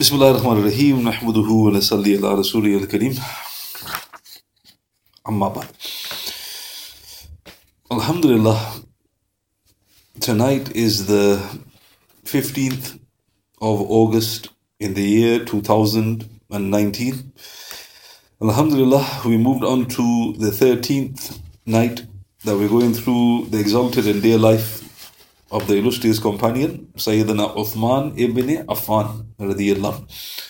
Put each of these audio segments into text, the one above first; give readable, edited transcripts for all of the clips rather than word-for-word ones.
Bismillahir Rahmanir Rahim. Nahmaduhu wa nasalli ala Rasulih al-Kareem. Amma ba'd. Alhamdulillah. Tonight is the 15th of August in the year 2019. Alhamdulillah, we moved on to the 13th night that we're going through the exalted and dear life of the illustrious companion, Sayyidina Uthman ibn Affan radiyallahu.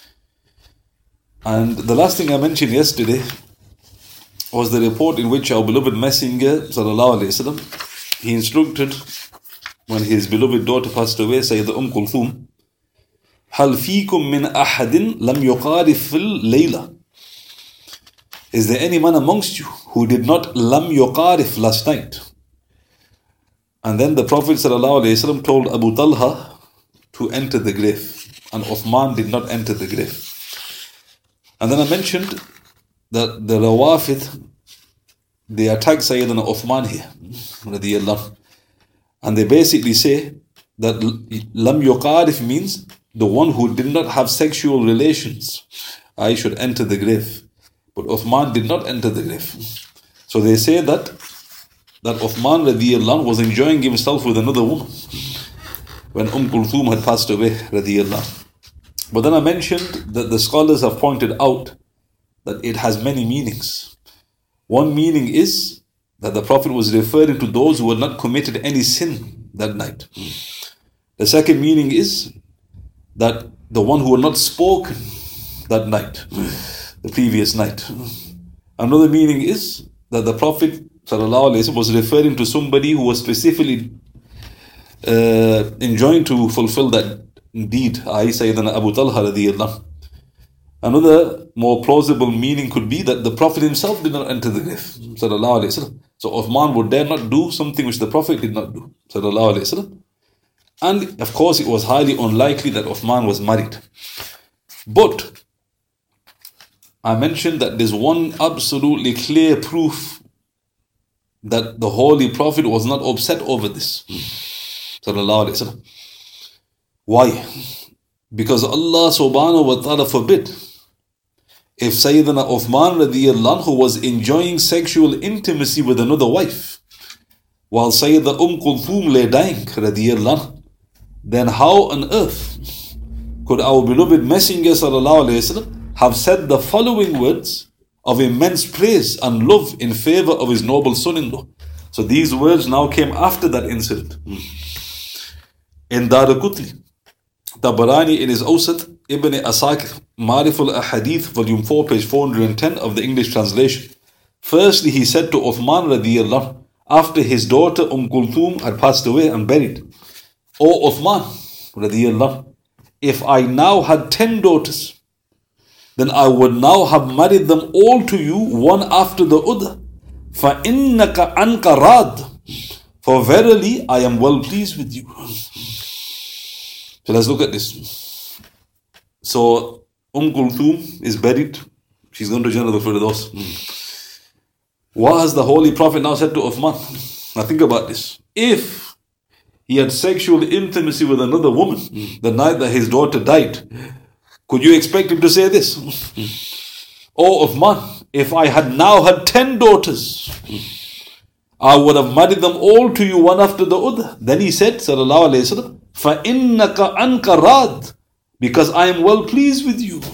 And the last thing I mentioned yesterday was the report in which our beloved Messenger sallallahu alaihi wasallam, he instructed when his beloved daughter passed away, Sayyidah Kulthum, Hal fikum min ahadin lam yuqarif fil layla. Is there any man amongst you who did not lam yuqarif last night? And then the Prophet ﷺ told Abu Talha to enter the grave, and Uthman did not enter the grave. And then I mentioned that the Rawafid, they attack Sayyidina Uthman here, radiyallahu. And they basically say that lam yuqarif means the one who did not have sexual relations, I should enter the grave. But Uthman did not enter the grave. So they say that Uthman radiyallahu was enjoying himself with another woman when Kulthum had passed away radiyallahu. But then I mentioned that the scholars have pointed out that it has many meanings. One meaning is that the Prophet was referring to those who had not committed any sin that night. The second meaning is that the one who had not spoken that night, the previous night. Another meaning is that the Prophet was referring to somebody who was specifically enjoined to fulfill that deed, i.e. Sayyidina Abu Talha radiyallahu. Another more plausible meaning could be that the Prophet himself did not enter the grave. So Uthman would dare not do something which the Prophet did not do. And of course it was highly unlikely that Uthman was married. But I mentioned that there's one absolutely clear proof that the Holy Prophet was not upset over this. Why? Because Allah subhanahu wa ta'ala forbid, if Sayyidina Uthman radiyallahu anhu was enjoying sexual intimacy with another wife, while Sayyidah Kulthum lay dying radiyallahu anhu, then how on earth could our beloved Messenger sallallahu alayhi wasallam have said the following words of immense praise and love in favor of his noble son-in-law? So these words now came after that incident. In Daraqutni, Tabarani in his Awsat, Ibn Asakir, Ma'arif al-Ahadith, volume 4, page 410 of the English translation. Firstly, he said to Uthman radiyallahu, after his daughter Kulthum had passed away and buried, O Uthman radiyallahu, if I now had 10 daughters, then I would now have married them all to you, one after the other. فَإِنَّكَ عَنْكَ رَادٍ. For verily I am well pleased with you. So let's look at this. So Kulthum is buried. She's going to Jannah al-Firdaus. What has the Holy Prophet now said to Uthman? Now think about this. If he had sexual intimacy with another woman the night that his daughter died, could you expect him to say this? Oh Uthman, if I had now had 10 daughters, I would have married them all to you one after the other. Then he said, sallallahu alayhi wa sallam, فَإِنَّكَ عَنْكَ رَادٍ. Because I am well pleased with you.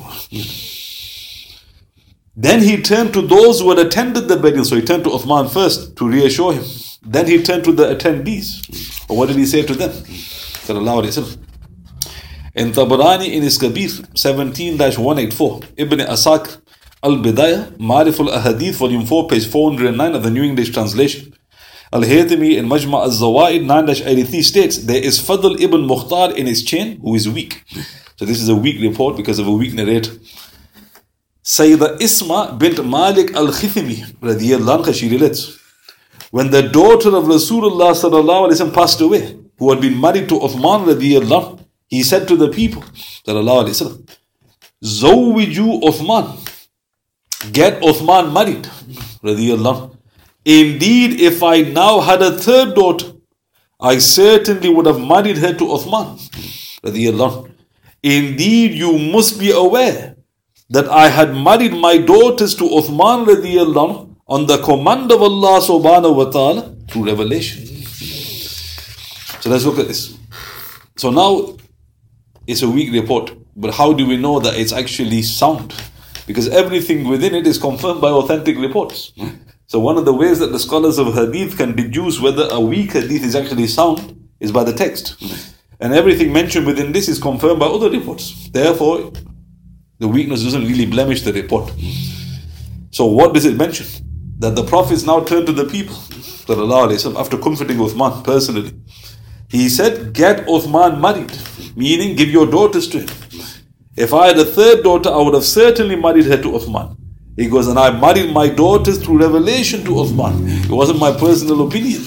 Then he turned to those who had attended the burial. So he turned to Uthman first to reassure him. Then he turned to the attendees. What did he say to them? Sallallahu alayhi wa sallam. In Tabarani in his Kabir 17-184, Ibn Asakir Al-Bidayah, Ma'arif al-Ahadith, volume 4, page 409 of the New English translation. Al-Haythami in Majma' al-Zawaid 9-83 states, there is Fadl ibn Mukhtar in his chain who is weak. So this is a weak report because of a weak narrator. Sayyidah Isma bint Malik al-Khithimi radiyallahu anha, she relates, when the daughter of Rasulullah sallallahu alayhi wa sallam passed away, who had been married to Uthman radiyallahu anhu, he said to the people, sallallahu alayhi wa sallam, Zawwiju Uthman, get Uthman married, radiyallahu. Indeed, if I now had a third daughter, I certainly would have married her to Uthman, radiyallahu. Indeed, you must be aware that I had married my daughters to Uthman radiallahu anhu on the command of Allah subhanahu wa ta'ala through revelation. So let's look at this. So now it's a weak report, but how do we know that it's actually sound? Because everything within it is confirmed by authentic reports. So one of the ways that the scholars of hadith can deduce whether a weak hadith is actually sound is by the text. And everything mentioned within this is confirmed by other reports. Therefore, the weakness doesn't really blemish the report. So what does it mention? That the Prophet now turned to the people, after comforting Uthman personally. He said, get Uthman married, meaning give your daughters to him. If I had a third daughter, I would have certainly married her to Uthman. He goes, and I married my daughters through revelation to Uthman. It wasn't my personal opinion.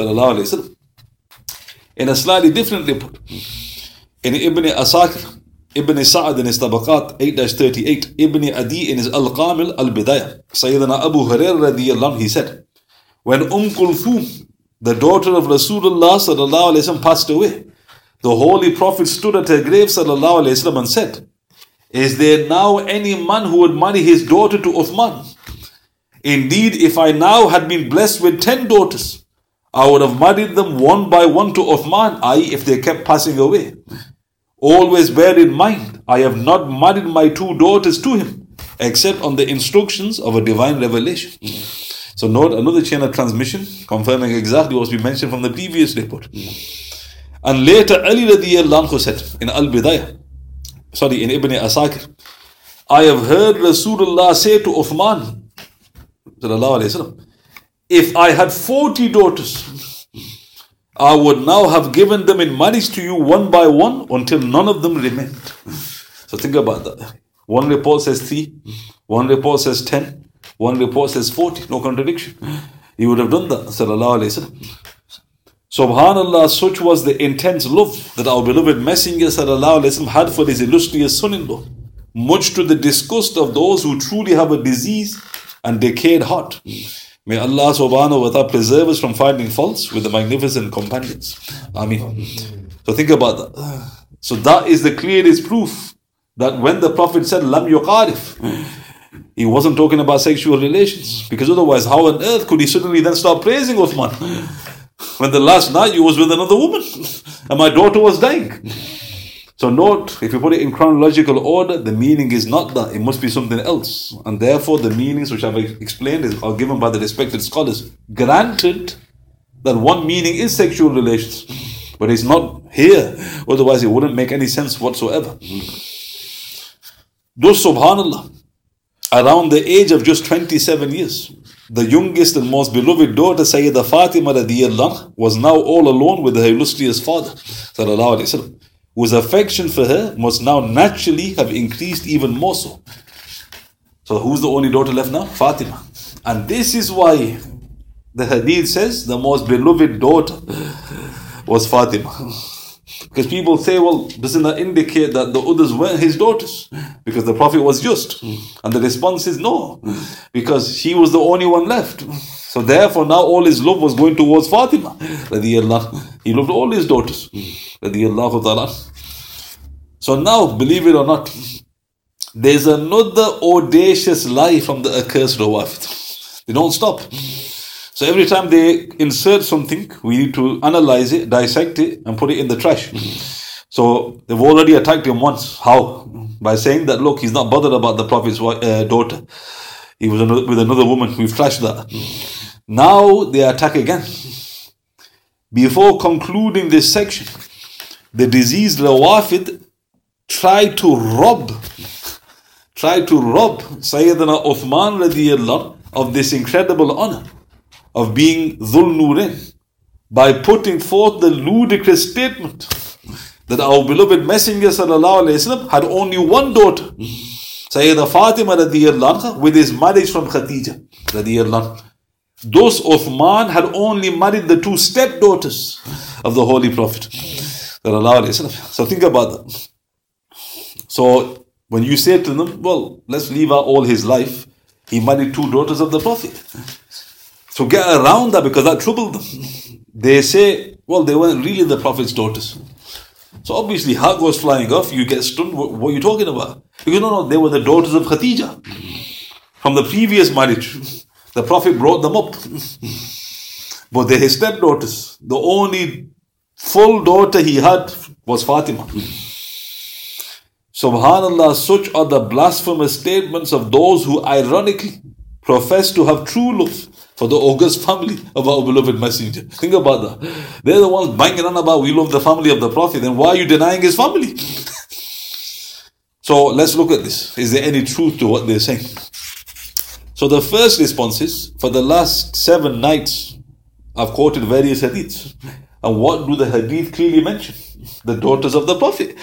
In a slightly different report, in Ibn Asakir, Ibn Sa'ad in his Tabaqat 8-38, Ibn Adi in his Al-Kamil Al-Bidayah, Sayyidina Abu Hurairah radiyallahu anhu, he said, when Kulthum, the daughter of Rasulullah sallallahu alaihi wasallam, passed away, the Holy Prophet stood at her grave sallallahu alaihi wasallam and said, is there now any man who would marry his daughter to Uthman? Indeed, if I now had been blessed with 10 daughters, I would have married them one by one to Uthman, i.e. if they kept passing away. Always bear in mind, I have not married my 2 daughters to him, except on the instructions of a divine revelation. So note another chain of transmission, confirming exactly what we mentioned from the previous report. And later Ali radiyallahu anhu said in Al-Bidayah, in Ibn Asakir, I have heard Rasulullah say to Uthman, if I had 40 daughters, I would now have given them in marriage to you one by one until none of them remained. So think about that. One report says 3, one report says 10, one report says 40. No contradiction. He would have done that. Subhanallah, such was the intense love that our beloved Messenger had for his illustrious son-in-law, much to the disgust of those who truly have a disease and decayed heart. May Allah subhanahu wa ta'ala preserve us from finding faults with the magnificent companions. Ameen. So think about that. So that is the clearest proof that when the Prophet said, Lam yuqarif, he wasn't talking about sexual relations. Because otherwise, how on earth could he suddenly then start praising Uthman? When the last night you was with another woman and my daughter was dying. So note, if you put it in chronological order, the meaning is not that. It must be something else. And therefore the meanings which I've explained are given by the respected scholars. Granted that one meaning is sexual relations, but it's not here. Otherwise it wouldn't make any sense whatsoever. Thus, subhanallah, around the age of just 27 years, the youngest and most beloved daughter, Sayyidah Fatima radiyallahu anha, was now all alone with her illustrious father, sallallahu alayhi wa sallam, whose affection for her must now naturally have increased even more so. So who's the only daughter left now? Fatima. And this is why the hadith says the most beloved daughter was Fatima. Because people say, well, doesn't that indicate that the others weren't his daughters? Because the Prophet was just. And the response is no. Because she was the only one left. So therefore now all his love was going towards Fatima. He loved all his daughters. So now, believe it or not, there's another audacious lie from the accursed Rawafid. They don't stop. So every time they insert something, we need to analyze it, dissect it, and put it in the trash. So they've already attacked him once. How? By saying that, look, he's not bothered about the Prophet's daughter. He was with another woman. We've trashed that. Now they attack again. Before concluding this section, the diseased Rawafid tried to rob Sayyidina Uthman radiyallahu of this incredible honor of being Dhul Nurin by putting forth the ludicrous statement that our beloved Messenger sallallahu alaihi wasallam had only one daughter, Sayyidah Fatima radiyallahu anha, with his marriage from Khadija radiyallahu anha. Thus Uthman had only married the 2 stepdaughters of the Holy Prophet sallallahu alaihi wasallam. So think about that. So when you say to them, well, let's leave out all his life, he married 2 daughters of the Prophet. So get around that, because that troubled them. They say, well, they weren't really the Prophet's daughters. So obviously heart goes flying off, you get stunned, what are you talking about? Because no, they were the daughters of Khadija from the previous marriage. The Prophet brought them up. But they're his stepdaughters. The only full daughter he had was Fatima. Subhanallah, such are the blasphemous statements of those who ironically profess to have true love for the august family of our beloved messenger. Think about that. They're the ones banging on about we love the family of the Prophet. Then why are you denying his family? So let's look at this. Is there any truth to what they're saying? So the first response is, for the last 7 nights, I've quoted various hadiths. And what do the hadith clearly mention? The daughters of the Prophet.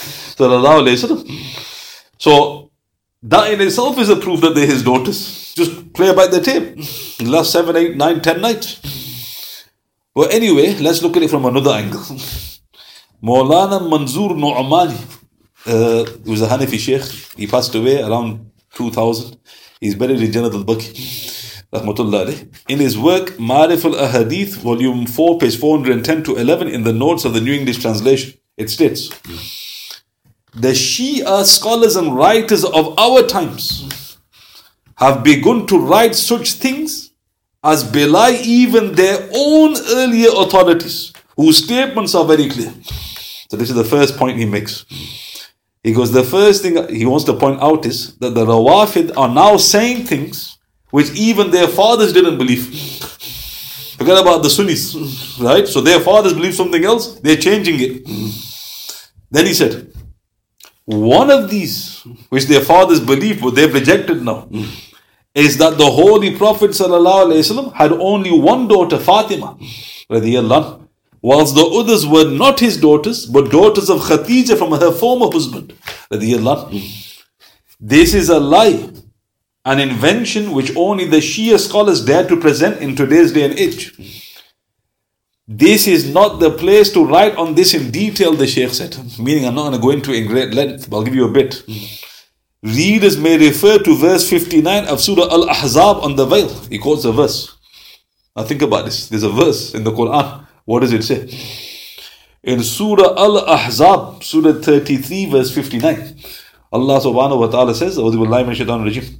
So that in itself is a proof that they're his daughters. Just play back the tape. The last 7, 8, 9, 10 nights. Well, anyway, let's look at it from another angle. Maulana Manzoor Nu'mani, he was a Hanafi Sheikh. He passed away around 2000. He's buried in Jannat al-Baqi, rahmatullah alayh. In his work, Ma'arif al-Ahadith, volume 4, page 410 to 11, in the notes of the New English Translation, it states, the Shia scholars and writers of our times have begun to write such things as belie even their own earlier authorities, whose statements are very clear. So this is the first point he makes. He goes, the first thing he wants to point out is that the Rawafid are now saying things which even their fathers didn't believe. Forget about the Sunnis, right? So their fathers believe something else, they're changing it. Then he said, one of these, which their fathers believed, but they've rejected now, is that the Holy Prophet ﷺ had only one daughter, Fatima, radiyallahu anha, whilst the others were not his daughters, but daughters of Khadija from her former husband, radiyallahu anha. This is a lie, an invention which only the Shia scholars dare to present in today's day and age. This is not the place to write on this in detail, the Shaykh said. Meaning, I'm not going to go into it in great length, but I'll give you a bit. Readers may refer to verse 59 of Surah Al-Ahzab on the veil. He quotes a verse. Now think about this. There's a verse in the Quran. What does it say? In Surah Al-Ahzab, Surah 33, verse 59, Allah subhanahu wa ta'ala says, أعوذ بالله من الشيطان الرجيم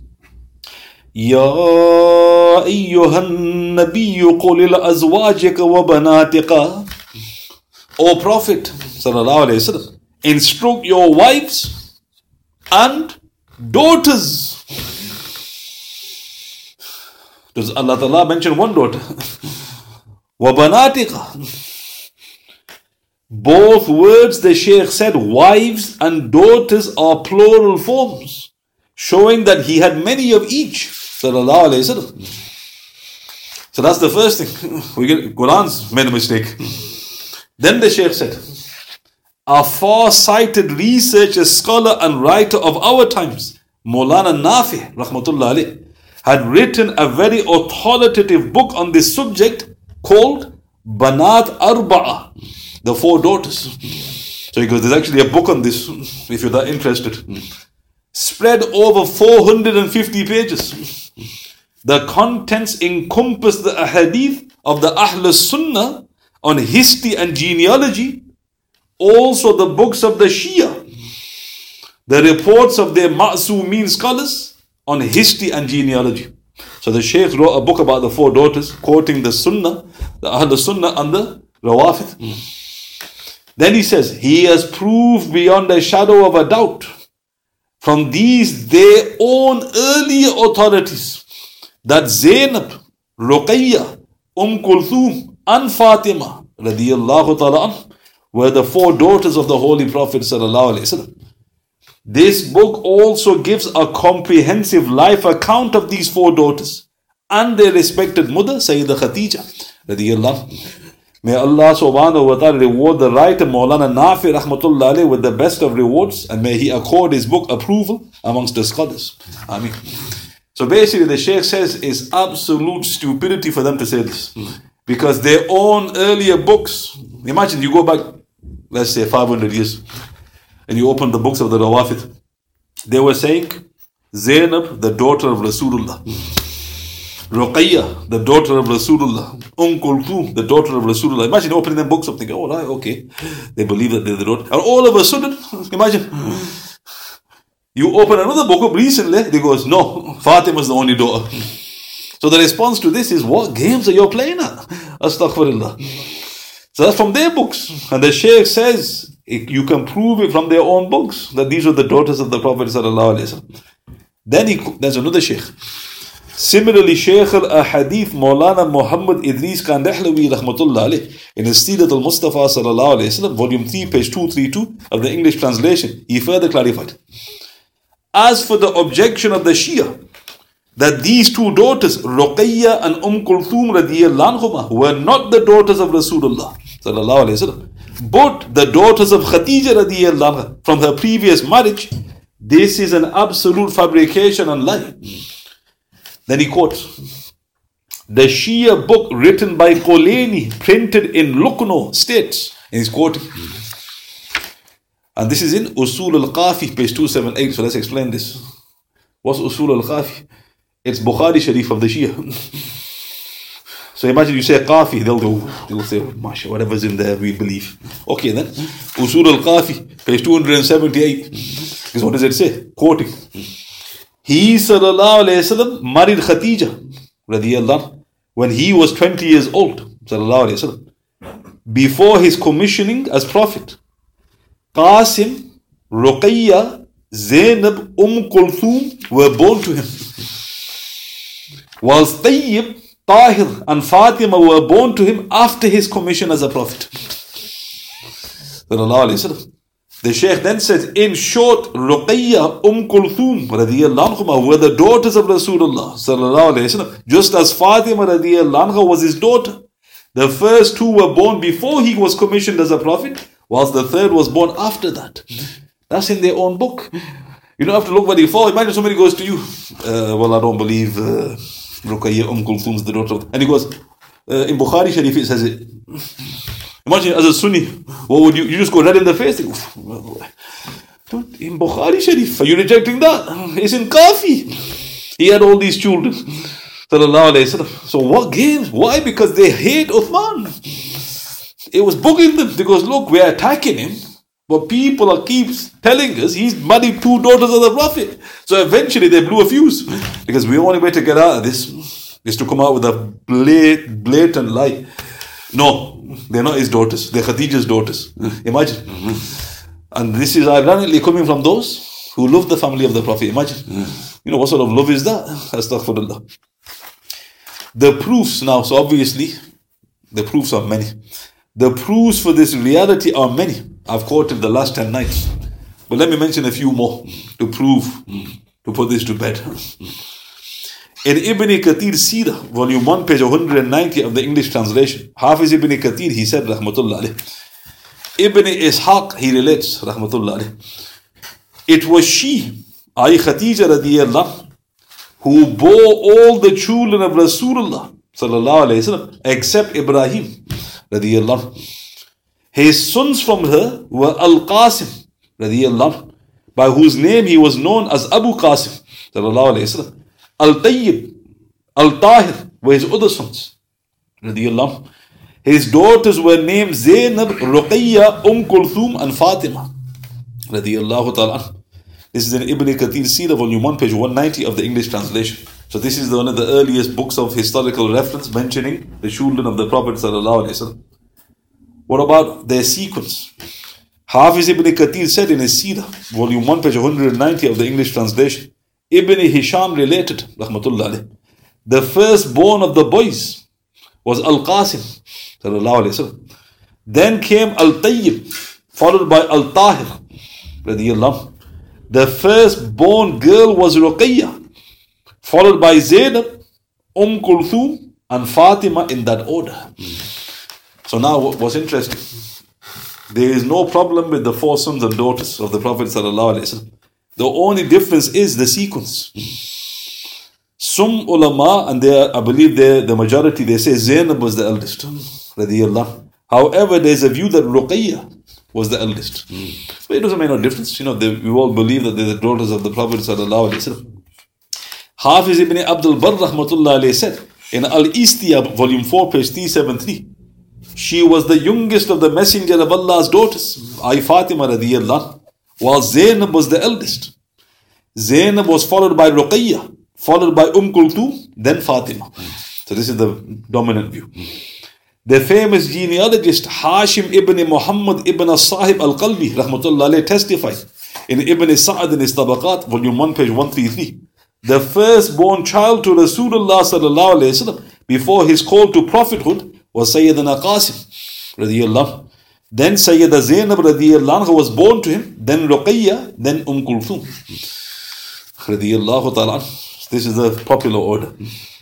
يا أيها النبي قل لأزواجك وبناتك. O Prophet sallallahu alayhi wasallam, instruct your wives and daughters. Does Allah Ta'ala mention one daughter? وَبَنَاتِقَ. Both words, the Shaykh said, wives and daughters are plural forms, showing that he had many of each. Sallallahu alayhi wasallam. So that's the first thing. We get Quran's made a mistake. Then the Shaykh said, a far-sighted researcher, scholar and writer of our times, Maulana Nafi, rahmatullah alayh, had written a very authoritative book on this subject called Banat Arba'a, the 4 daughters. So he goes, there's actually a book on this, if you're that interested. Spread over 450 pages. The contents encompass the ahadith of the Ahl Sunnah on history and genealogy, also the books of the Shia, the reports of their Ma'sumeen scholars on history and genealogy. So the Shaykh wrote a book about the 4 daughters, quoting the Sunnah, the Ahl Sunnah and the Rawafid. Then he says, he has proved beyond a shadow of a doubt from these their own earlier authorities that Zainab, Ruqayya, Kulthum and Fatima radiyallahu ta'ala anhu were the 4 daughters of the Holy Prophet sallallahu alaihi wasallam. This book also gives a comprehensive life account of these 4 daughters and their respected mother, Sayyidah Khadija radiyallahu anha. May Allah subhanahu wa ta'ala reward the writer Maulana Nafi rahmatullah alayh with the best of rewards, and may he accord his book approval amongst the scholars. Ameen. So basically the Shaykh says it's absolute stupidity for them to say this, because their own earlier books, imagine you go back, let's say 500 years, and you open the books of the Rawafid, they were saying Zainab, the daughter of Rasulullah, Ruqayya, the daughter of Rasulullah. Kulthum, the daughter of Rasulullah. Imagine opening them books up thinking, oh, right, okay. They believe that they're the daughter. And all of a sudden, imagine, you open another book up recently, they goes, no, Fatima's the only daughter. So the response to this is, what games are you playing at? Astaghfirullah. So that's from their books. And the Shaykh says, you can prove it from their own books, that these are the daughters of the Prophet sallallahu alaihi wasallam. Then there's another Shaykh. Similarly, Shaykh al-Ahadith Maulana Muhammad Idris Kandahlawi rahmatullah alayh, in his Sirat al-Mustafa sallallahu alayhi wasallam, volume 3, page 232 of the English translation, he further clarified. As for the objection of the Shia, that these two daughters, Ruqayya and Kulthum radiyallahu anhuma, were not the daughters of Rasulullah sallallahu alayhi wasallam, but the daughters of Khadija radiyallahu anha from her previous marriage, this is an absolute fabrication and lie. Then he quotes, the Shia book written by Koleni, printed in Lucknow, states, and he's quoting, and this is in Usul al-Qafi, page 278. So let's explain this. What's Usul al-Qafi? It's Bukhari Sharif of the Shia. So imagine you say Qafi, they'll say, Masha, whatever's in there, we believe. Okay then, Usul al-Qafi, page 278. Because what does it say? Quoting. He sallallahu alayhi wasallam married Khadija radiyallahu anha when he was 20 years old, sallallahu alayhi wasallam, before his commissioning as prophet. Qasim, Ruqayya, Zainab, Kulthum were born to him, whilst Tayyib, Tahir and Fatima were born to him after his commission as a prophet. Sallallahu alayhi wasallam. The Shaykh then says, in short, Ruqayya, Kulthum radiyallahu anhuma were the daughters of Rasulullah sallallahu alayhi wasallam, just as Fatima radiyallahu anha was his daughter. The first two were born before he was commissioned as a prophet, whilst the third was born after that. That's in their own book. You don't have to look very far. Imagine somebody goes to you, well, I don't believe Ruqayya Kulthum is the daughter of... And he goes, in Bukhari Sharif it says it. Imagine as a Sunni, what would you just go right in the face? In Bukhari Sharif, are you rejecting that? It's in Kafi. He had all these children. So what games? Why? Because they hate Uthman. It was bugging them because look, we're attacking him, but people keeps telling us he's married two daughters of the Prophet. So eventually they blew a fuse because the only way to get out of this is to come out with a blatant lie. No, they're not his daughters. They're Khadija's daughters. Imagine. And this is ironically coming from those who love the family of the Prophet. Imagine. You know, what sort of love is that? Astaghfirullah. The proofs now, so obviously, the proofs are many. The proofs for this reality are many. I've quoted the last 10 nights. But let me mention a few more to prove, to put this to bed. In Ibn Kathir Sirah, volume 1, page 190 of the English translation, Hafiz Ibn Kathir, he said, rahmatullah alayh, Ibn Ishaq, he relates, rahmatullah alayh, it was she, I Khadija radiyallahu, who bore all the children of Rasulullah sallallahu alayhi wasallam except Ibrahim radiyallahu. His sons from her were Al-Qasim radiyallahu, by whose name he was known as Abu Qasim sallallahu alayhi wasallam. Al-Tayyib, Al-Tahir were his other sons. His daughters were named Zainab, Ruqayya, Kulthum and Fatima. This is in Ibn Kathir Sirah, volume 1, page 190 of the English translation. So this is one of the earliest books of historical reference mentioning the children of the Prophet. What about their sequence? Hafiz Ibn Kathir said in his Sirah, volume 1, page 190 of the English translation, Ibn Hisham related, rahmatullah alayh, the firstborn of the boys was Al-Qasim, sallallahu alayhi wasallam. Then came Al-Tayyib, followed by Al-Tahir, radiyallahu. The firstborn girl was Ruqayya, followed by Zainab, Kulthum, and Fatima in that order. So now what's interesting, there is no problem with the four sons and daughters of the Prophet sallallahu alayhi wasallam. The only difference is the sequence. Some ulama, and I believe the majority, they say Zainab was the eldest. However, there's a view that Ruqayya was the eldest. But it doesn't make no difference. You know, we all believe that they're the daughters of the Prophet sallallahu alaihi wasallam. Hafiz ibn Abdul Barr rahmatullah alayhi said in Al-Istiyab, volume 4, page 373, she was the youngest of the Messenger of Allah's daughters, Fatima radiyallahu, while Zainab was the eldest. Zainab was followed by Ruqayya, followed by Kulthum, then Fatima. So this is the dominant view. The famous genealogist Hashim ibn Muhammad ibn Sahib al-Qalbi rahmatullah alayhi testified in Ibn Sa'ad in his Tabaqat, volume 1, page 133, the firstborn child to Rasulullah sallallahu alayhi wasallam before his call to prophethood was Sayyidina Qasim radiyallahu. Then Sayyida Zainab radiyallahu anha was born to him, then Ruqayya, then Kulthum radiyallahu ta'ala. This is the popular order.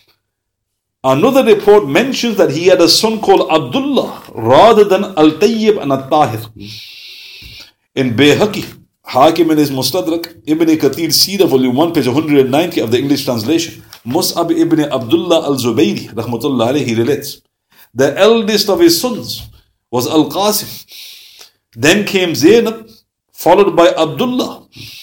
Another report mentions that he had a son called Abdullah rather than Al-Tayyib and Al-Tahir. In Bayhaqi, Hakim in his Mustadrak, Ibn Kathir Sira, volume 1, page 190 of the English translation, Mus'ab ibn Abdullah al-Zubayri rahmatullah alayhi relates, the eldest of his sons was Al-Qasim. Then came Zainab, followed by Abdullah,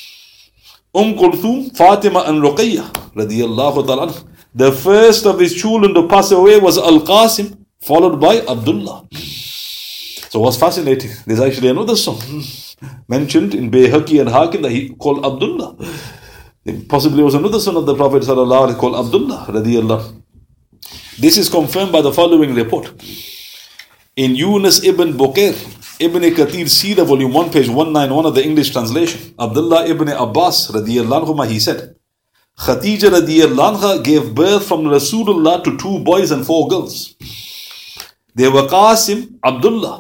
Kulthum, Fatima and Ruqayya radiyallahu ta'ala. The first of his children to pass away was Al-Qasim, followed by Abdullah. So what's fascinating, there's actually another son mentioned in Bayhaqi and Hakim that he called Abdullah. Possibly was another son of the Prophet sallallahu alaihi wasallam called Abdullah radiyallahu. This is confirmed by the following report. In Yunus ibn Bukair, Ibn Kathir Sira, volume 1, page 191 of the English translation, Abdullah ibn Abbas radiyallahu anhuma, he said, Khadija radiyallahu anha gave birth from Rasulullah to 2 boys and 4 girls. They were Qasim, Abdullah,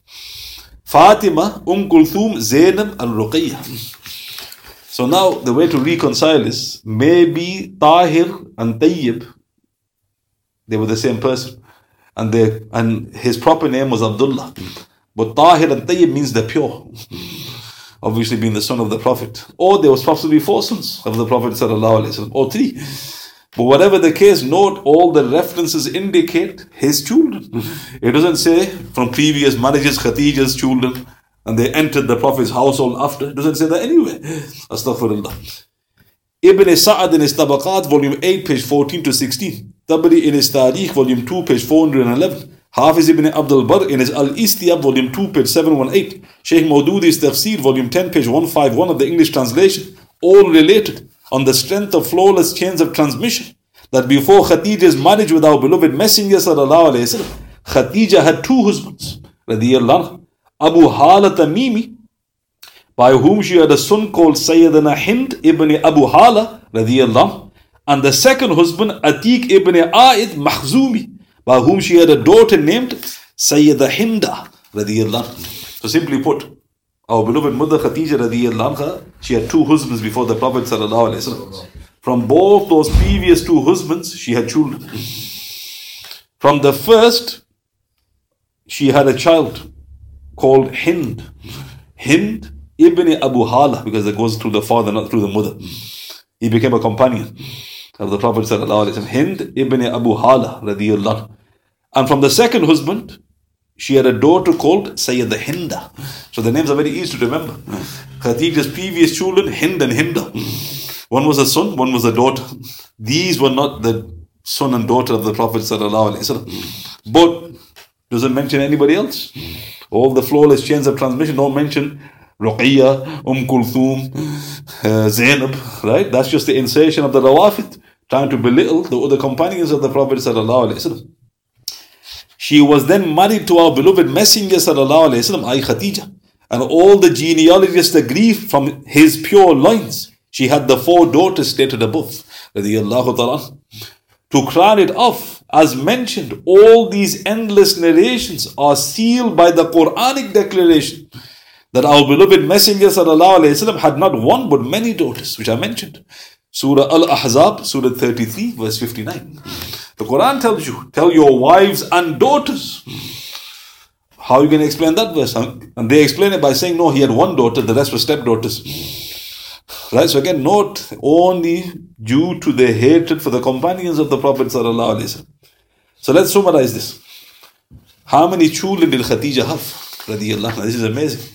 Fatima, Kulthum, Zainab and Ruqayya. So now the way to reconcile is, maybe Tahir and Tayyib, they were the same person, and his proper name was Abdullah. But Tahir and Tayyib means the pure, obviously being the son of the Prophet. Or there was possibly 4 sons of the Prophet sallallahu alaihi wasallam, or 3. But whatever the case, note all the references indicate his children. It doesn't say from previous marriages, Khadija's children, and they entered the Prophet's household after. It doesn't say that anywhere. Astaghfirullah. Ibn Sa'ad in his Tabaqat, volume 8, page 14 to 16. Tabari in his Tariq, volume 2, page 411. Hafiz ibn Abdul Barr in his Al-Istiyab, volume 2, page 718. Shaykh Mawdudi's Tafsir, volume 10, page 151 of the English translation, all related on the strength of flawless chains of transmission that before Khadija's marriage with our beloved Messenger sallallahu alayhi wasallam, Khadija had 2 husbands radiyallahu anhu. Abu Hala Tamimi, by whom she had a son called Sayyidina Hind ibn Abu Hala radiyallahu anhu, and the second husband Atiq ibn A'id Makhzumi, by whom she had a daughter named Sayyida Hinda radiyallahu anhu. So simply put, our beloved mother Khadija radiyallahu anha, she had 2 husbands before the Prophet sallallahu alaihi wasallam. From both those previous 2 husbands, she had children. From the first, she had a child called Hind. Hind ibn Abu Hala, because it goes through the father, not through the mother. He became a companion of the Prophet sallallahu alaihi wasallam. Hind ibn Abu Hala radiyallahu anhu. And from the second husband, she had a daughter called Sayyida Hinda. So the names are very easy to remember. Khadija's previous children, Hind and Hinda. One was a son, one was a daughter. These were not the son and daughter of the Prophet sallallahu alaihi wasallam. But doesn't mention anybody else. All the flawless chains of transmission don't mention Ruqayya, Kulthum, Zainab, right? That's just the insertion of the Rawafid, trying to belittle the other companions of the Prophet sallallahu alaihi wasallam. She was then married to our beloved Messenger sallallahu alaihi wasallam, Khadija, and all the genealogists agree from his pure lines. She had the 4 daughters stated above. Radiyallahu ta'ala. To crown it off, as mentioned, all these endless narrations are sealed by the Quranic declaration that our beloved Messenger sallallahu alaihi wasallam had not 1 but many daughters, which I mentioned. Surah Al-Ahzab, Surah 33, verse 59. The Quran tells you, tell your wives and daughters. How are you going to explain that verse? And they explain it by saying, no, he had 1 daughter, the rest were stepdaughters. Right? So again, note, only due to the hatred for the companions of the Prophet sallallahu alaihi wasallam. So let's summarize this. How many children did Khadija have? Radiyallahu anha. This is amazing.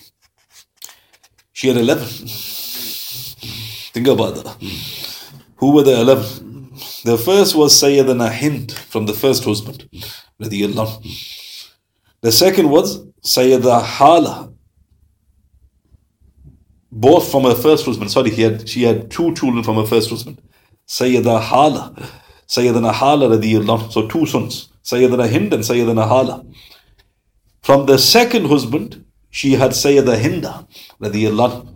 She had 11. Think about that. Who were the 11? The first was Sayyidina Hind from the first husband, radiyallahu. The second was Sayyida Hala, both from her first husband. Sorry, she had 2 children from her first husband. Sayyida Hala, Sayyidina Hala radiyallahu. So 2 sons, Sayyidina Hind and Sayyidina Hala. From the second husband, she had Sayyida Hinda radiyallahu.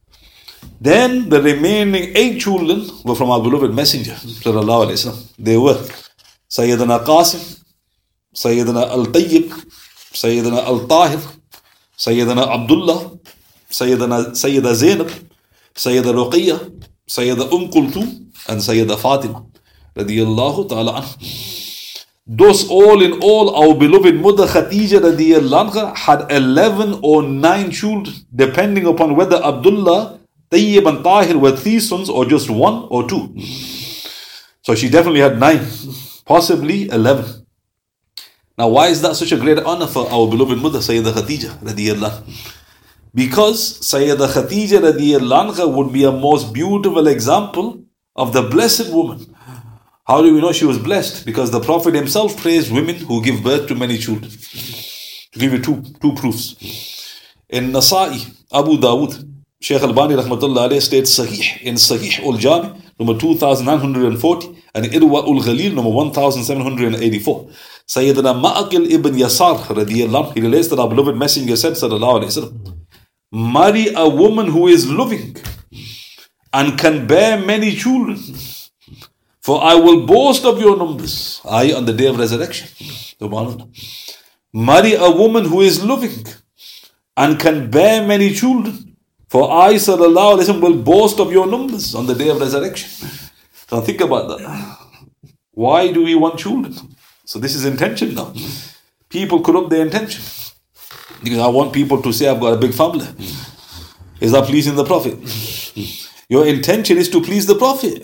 Then the remaining 8 children were from our beloved Messenger sallallahu alaihi wasallam. They were Sayyidina Qasim, Sayyidina Al-Tayyib, Sayyidina Al-Tahir, Sayyidina Abdullah, Sayyida Zainab, Sayyida Ruqiyya, Sayyida Kulthum, and Sayyida Fatima radiyallahu ta'ala anha. Those all in all, our beloved Mother Khadija radiyallahu anha had 11 or 9 children, depending upon whether Abdullah, Tayyib and Tahir were 3 sons or just 1 or 2. So she definitely had 9, possibly 11. Now why is that such a great honor for our beloved mother Sayyida Khadija radiyallahu anha? Because Sayyida Khadija radiyallahu anha would be a most beautiful example of the blessed woman. How do we know she was blessed? Because the Prophet himself praised women who give birth to many children. To give you two proofs. In Nasa'i, Abu Dawood, Shaykh Albani rahmatullah alayhi states Sahih in Sahih ul-Jami, number 2940, and Irwa ul-Ghalil, number 1784. Sayyidina Ma'aqil ibn Yasar radiyallahu anhu, he relates that our beloved Messenger said sallallahu alayhi wa sallam, marry a woman who is loving and can bear many children, for I will boast of your numbers, on the day of resurrection. Subhanallah. Marry a woman who is loving and can bear many children, for I sallallahu alayhi wa sallam will boast of your numbers on the day of resurrection. So think about that. Why do we want children? So this is intention now. People corrupt their intention. Because I want people to say I've got a big family. Is that pleasing the Prophet? Your intention is to please the Prophet.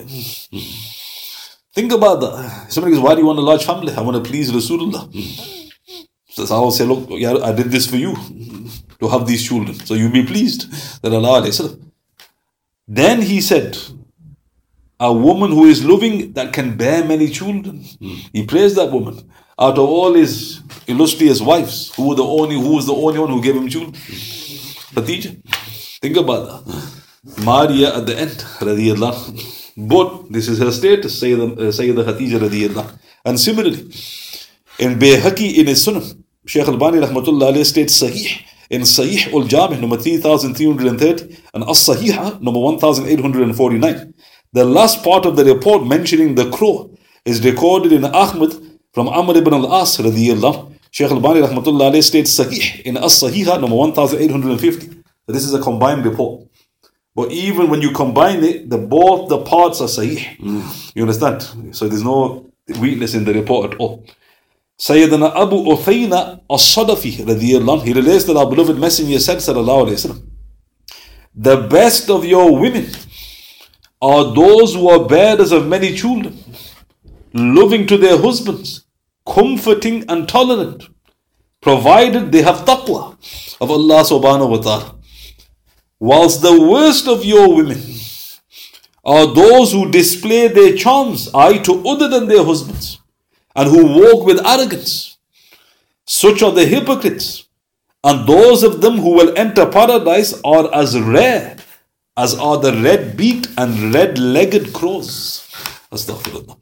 Think about that. Somebody goes, why do you want a large family? I want to please Rasulullah. So I will say, look, yeah, I did this for you, to have these children. So you'll be pleased. Then he said, a woman who is loving that can bear many children. He praised that woman. Out of all his illustrious wives, who was the only one who gave him children? Khadija. Think about that. Maria at the end, radiyallahu. But this is her status, Sayyida Khadija radiyallahu. And similarly, in Bayhaqi in his Sunan, Shaykh Albani rahmatullah alayhi states Sahih in Sahih ul-Jami, number 3330, and As-Sahiha, number 1849. The last part of the report mentioning the crow is recorded in Ahmad from Amr ibn al-As radiyallahu. Shaykh Albani rahmatullah alayhi states Sahih in As-Sahiha, number 1850. So this is a combined report. But even when you combine it, both the parts are Sahih. You understand? So there's no weakness in the report at all. Sayyidina Abu Uthayna as-Sadafi radiyallahu, he relates that our beloved Messenger said sallallahu alayhi wa sallam, the best of your women are those who are bearers of many children, loving to their husbands, comforting and tolerant, provided they have taqwa of Allah subhanahu wa ta'ala. Whilst the worst of your women are those who display their charms, to other than their husbands, and who walk with arrogance. Such are the hypocrites, and those of them who will enter paradise are as rare as are the red-beaked and red-legged crows. Astaghfirullah.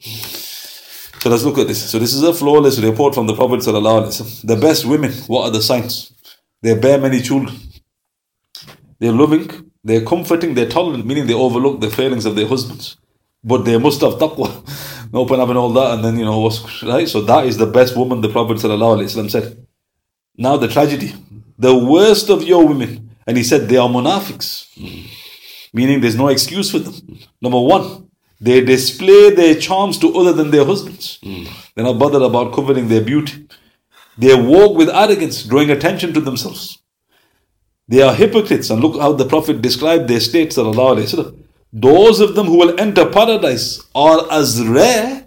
So let's look at this. So this is a flawless report from the Prophet sallallahu alaihi wasallam. The best women, what are the signs? They bear many children. They're loving, they're comforting, they're tolerant, meaning they overlook the failings of their husbands. But they must have taqwa. No point having all that and then, what's right? So that is the best woman, the Prophet ﷺ said. Now the tragedy. The worst of your women. And he said they are munafiqs. Meaning there's no excuse for them. Number one, they display their charms to other than their husbands. They're not bothered about covering their beauty. They walk with arrogance, drawing attention to themselves. They are hypocrites. And look how the Prophet described their state, sallallahu alayhi wa sallam. Those of them who will enter paradise are as rare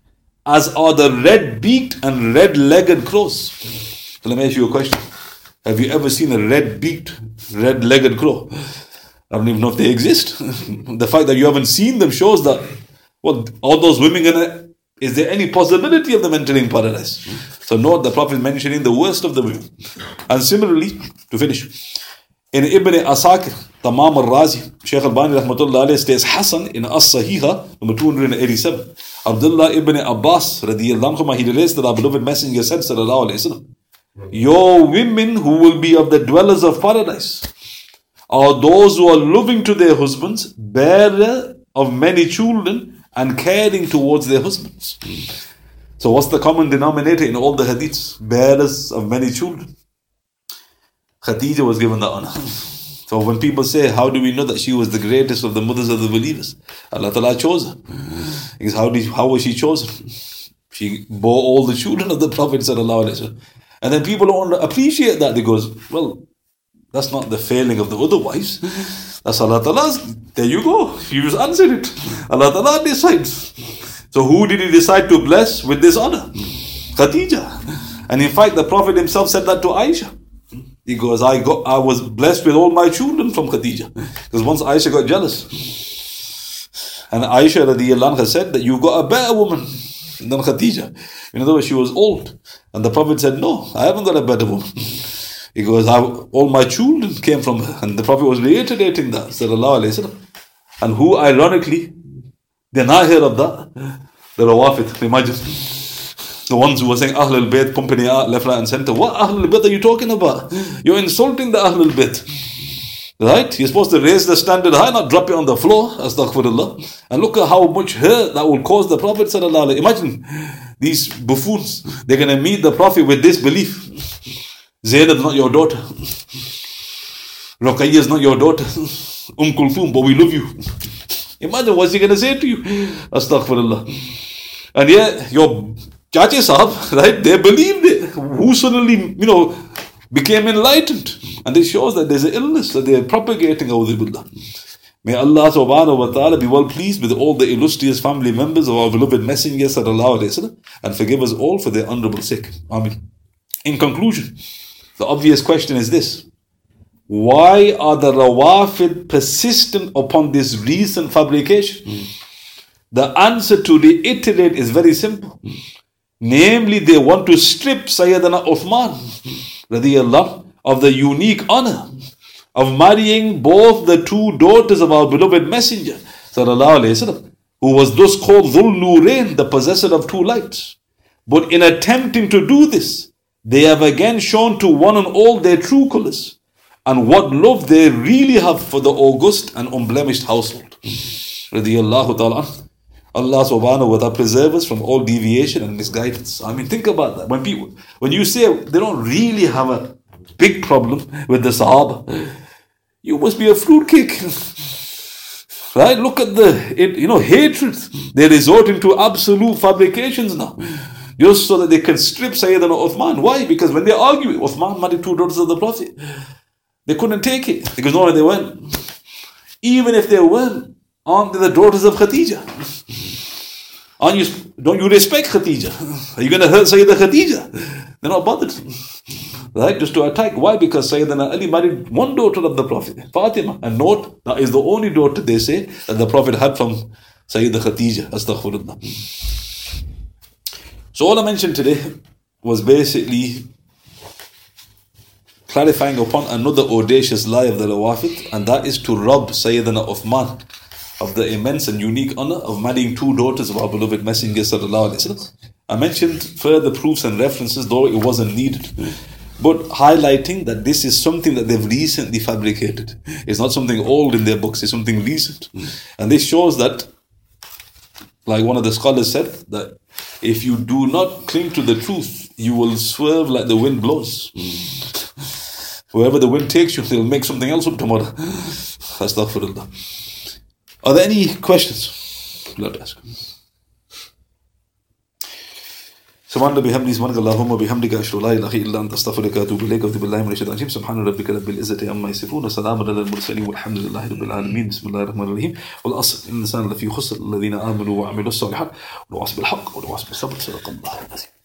as are the red-beaked and red-legged crows. So let me ask you a question. Have you ever seen a red-beaked, red-legged crow? I don't even know if they exist. The fact that you haven't seen them shows that Well, all those women is there any possibility of them entering paradise? So note the Prophet mentioning the worst of the women. And similarly, to finish, in Ibn Asakir, Tamam al-Razi, Shaykh al-Bani rahmatullah alayhi states Hassan in As-Sahiha, number 287. Abdullah ibn Abbas radiyallahu anhu, he relates that our beloved Messenger said, sallallahu alayhi wa sallam, your women who will be of the dwellers of paradise are those who are loving to their husbands, bearer of many children, and caring towards their husbands. So what's the common denominator in all the hadiths? Bearers of many children. Khadija was given the honor. So when people say, how do we know that she was the greatest of the mothers of the believers? Allah Ta'ala chose her. Because how was she chosen? She bore all the children of the Prophet sallallahu alaihi wasallam. And then people don't appreciate that. They goes, well, that's not the failing of the other wives. That's Allah Ta'ala's. There you go. You just answered it. Allah Ta'ala decides. So who did he decide to bless with this honor? Khadija. And in fact, the Prophet himself said that to Aisha. He goes, I was blessed with all my children from Khadija. Because once Aisha got jealous. And Aisha radiyallahu anha said that you've got a better woman than Khadija. In other words, she was old. And the Prophet said, no, I haven't got a better woman. He goes, all my children came from her. And the Prophet was reiterating that, sallallahu alayhi wa sallam. And who, ironically, they're not heard of that. The Rawafid, imagine. The ones who were saying Ahlul Bayt, pumping it out left, right and center. What Ahlul Bayt are you talking about? You're insulting the Ahlul Bayt. Right? You're supposed to raise the standard high, not drop it on the floor. Astaghfirullah. And look at how much hurt that will cause the Prophet sallallahu alaihi wasallam. Imagine these buffoons. They're going to meet the Prophet with this belief. Zainab's not your daughter. Ruqayyah is not your daughter. Kulthum, but we love you. Imagine what's he going to say to you. Astaghfirullah. And yet, your Chache Sahab, right, they believed it. Who suddenly, became enlightened. And it shows that there's an illness that they're propagating, awdhu billah. May Allah subhanahu wa ta'ala be well pleased with all the illustrious family members of our beloved Messenger sallallahu alayhi wa sallam, and forgive us all for their honorable sake. Ameen. In conclusion, the obvious question is this. Why are the Rawafid persistent upon this recent fabrication? The answer to reiterate is very simple. Namely, they want to strip Sayyidina Uthman radiyallahu of the unique honor of marrying both the two daughters of our beloved Messenger sallallahu alayhi wasallam, who was thus called Dhul Nurain, the possessor of two lights. But in attempting to do this, they have again shown to one and all their true colors and what love they really have for the august and unblemished household. Radiyallahu ta'ala. Allah subhanahu wa ta'ala preserve us from all deviation and misguidance. I mean, think about that. When you say they don't really have a big problem with the Sahaba, you must be a fruitcake. Right? Look at the hatred. They're resorting to absolute fabrications now. Just so that they can strip Sayyidina Uthman. Why? Because when they argue, Uthman married two daughters of the Prophet. They couldn't take it. Because no, they weren't. Even if they weren't, aren't they the daughters of Khadija? Don't you respect Khadija? Are you going to hurt Sayyidina Khadija? They're not bothered. Right? Just to attack. Why? Because Sayyidina Ali married one daughter of the Prophet, Fatima. And note, that is the only daughter, they say, that the Prophet had from Sayyidina Khadija. Astaghfirullah. So all I mentioned today was basically clarifying upon another audacious lie of the Rawafid, and that is to rob Sayyidina Uthman of the immense and unique honor of marrying two daughters of our beloved Messenger sallallahu alaihi wasallam. I mentioned further proofs and references, though it wasn't needed, but highlighting that this is something that they've recently fabricated. It's not something old in their books, it's something recent. And this shows that, like one of the scholars said, that if you do not cling to the truth, you will swerve like the wind blows. Wherever the wind takes you, they'll make something else up tomorrow. Astaghfirullah. Are there any questions? Let's ask. سبحان بحمده سبحانك اللهم وبحمدك أشهد أن لا إله إلا أنت أستغفرك وأتوب إليك وأتوب بالله من الشيطان الرجيم سبحان ربك رب العزة عما يصفون وسلام على المرسلين والحمد لله رب العالمين بسم الله الرحمن الرحيم والأصل إن الإنسان لفي خسر الذين آمنوا وعملوا الصالحات والوعص بالحق والوعص بالصبر صدق الله العظيم.